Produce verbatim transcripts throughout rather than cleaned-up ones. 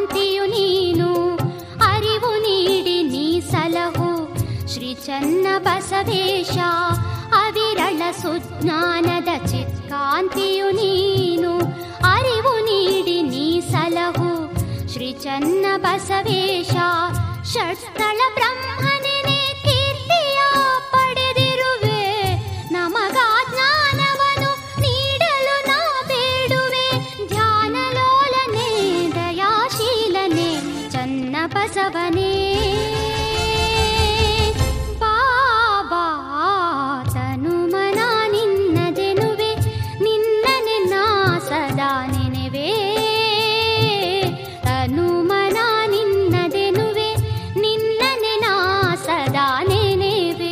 ಚಿತ್ಕಾಂತಿಯು ನೀನು, ಅರಿವು ನೀಡಿ ನೀ ಸಲಹು ಶ್ರೀ ಚನ್ನ ಬಸವೇಶ. ಅವಿರಳ ಸುಜ್ಞಾನದ ಚಿತ್ಕಾಂತಿಯು ನೀನು, ಅರಿವು ನೀಡಿ ನೀ ಸಲಹು ಶ್ರೀ ಚನ್ನ ಬಸವೇಶ. ಷಟ್ಸ್ಥಳ ಬ್ರಹ್ಮನೇ ಕೀರ್ತಿಯ ಪಡೆದಿರುವೆ, ನಮಗ ಜ್ಞಾನವನ್ನು ನೀಡಲು ನಾ ಬೇಡುವೆ. ಧ್ಯಾನಲೋಲನೆ ದಯಾಶೀಲನೆ ಚನ್ನ ಬಸವನೇ. ಬಾಬಾ ತನು ಮನ ನಿನ್ನದೆನುವೆ, ನಿನ್ನನೆ ನಾ ಸದಾ ನೆನೆವೆ. ತನು ಮನ ನಿನ್ನದೆನುವೆ, ನಿನ್ನನೆ ನಾ ಸದಾ ನೆನೆವೆ.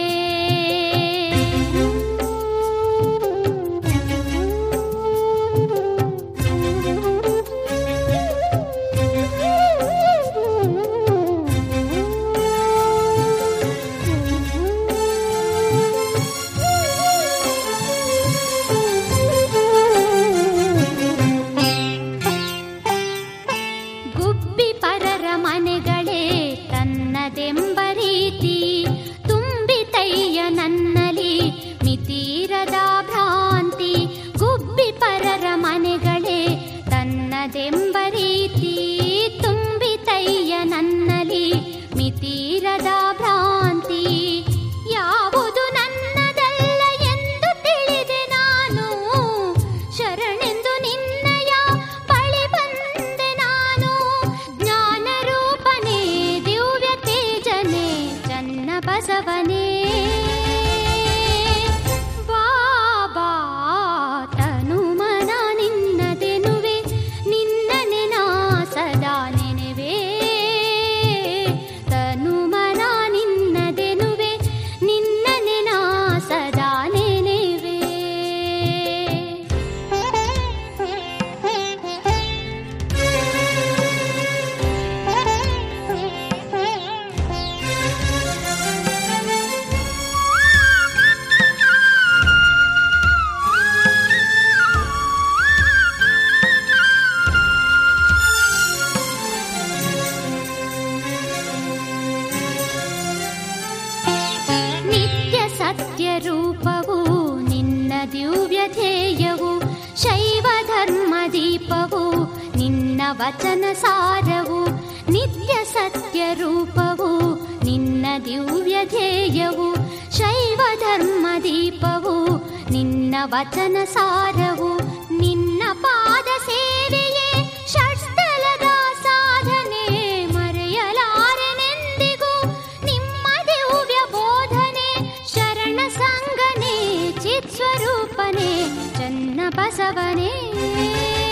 ಗುಬ್ಬಿ ಪರರ ಮನೆಗಳೇ ತನ್ನದೆಂಬ ರೀತಿ, ತುಂಬಿತಯ್ಯ ನನ್ನಲಿ ಮಿತೀರದ ಭ್ರಾಂತಿ. ಗುಬ್ಬಿ ಪರರ ಮನೆಗಳೇ ತನ್ನದೆಂಬ ರೀತಿ, ತುಂಬಿತಯ್ಯ ನನ್ನಲಿ ಮಿತೀರದ ಭ್ರಾಂತಿ. ಯಾವುದು ನನ್ನದಲ್ಲ ಎಂದು ತಿಳಿದೆ ನಾನು, ಶರಣೆಂದು ನಿನ್ನಯ ಬಳಿ ಬಂದೆ ನಾನು. ಜ್ಞಾನ ರೂಪನೇ ದಿವ್ಯ ತೇಜನೇ ಚನ್ನ ಬಸವನೇ. ಬಾಬಾ ತನು ಮನ ನಿನ್ನದೆನುವೆ, ನಿನ್ನನೆ ನಾ ಸದಾ ನೆನೆವೆ. ತನು ಮನ ನಿನ್ನದೆನುವೆ, ನಿನ್ನನೆ ನಾ ಸದಾ ನೆನೆವೆ. ನಿತ್ಯ ಸತ್ಯ ರೂಪವು ನಿನ್ನ ದಿವ್ಯ ಧ್ಯೇಯವು, ಶೈವ ಧರ್ಮ ದೀಪವು ನಿನ್ನ ವಚನ ಸಾರವು. ನಿತ್ಯ ಸತ್ಯ ರೂಪವು ನಿನ್ನ ದಿವ್ಯ ಧ್ಯೇಯವು, ಶೈವ ಧರ್ಮ ದೀಪವು ನಿನ್ನ ವಚನ ಸಾರವು. ನಿನ್ನ ಪಾದ ಸೇವೆಯೇ ಷಟ್ಸ್ಥಲದ ಸಾಧನೆ, ಮರೆಯಲಾರೆನೆಂದಿಗೂ ನಿಮ್ಮ ದಿವ್ಯ ಬೋಧನೆ. ಶರಣ ಸಂಗನೇ ಚಿತ್ ಸ್ವರೂಪನೇ ಚನ್ನ ಬಸವನೇ.